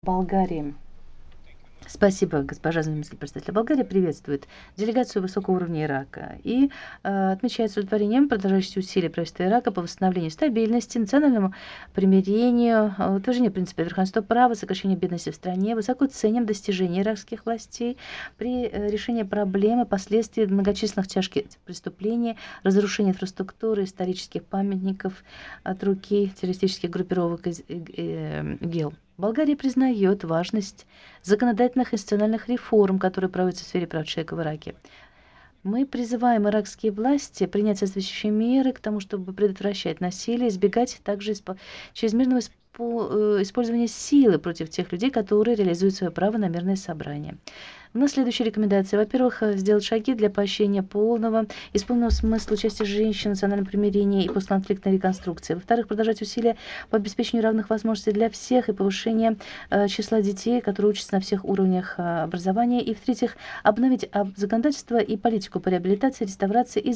Болгарии. Спасибо, госпожа заместитель представителя. Болгария приветствует делегацию высокого уровня Ирака и отмечает с удовлетворением продолжающиеся усилия правительства Ирака по восстановлению стабильности, национальному примирению, утверждению принципа верховенства права, сокращению бедности в стране. Высоко ценим достижения иракских властей при решении проблемы последствий многочисленных тяжких преступлений, разрушения инфраструктуры, исторических памятников от руки террористических группировок ИГИЛ. Болгария признает важность законодательных и институциональных реформ, которые проводятся в сфере прав человека в Ираке. Мы призываем иракские власти принять соответствующие меры к тому, чтобы предотвращать насилие, избегать также чрезмерного использования силы против тех людей, которые реализуют свое право на мирное собрание. У нас следующие рекомендации. Во-первых, сделать шаги для поощрения полного, исполненного смысла участия женщин в национальном примирении и постконфликтной реконструкции. Во-вторых, продолжать усилия по обеспечению равных возможностей для всех и повышения числа детей, которые учатся на всех уровнях образования. И в-третьих, обновить законодательство и политику по реабилитации, реставрации и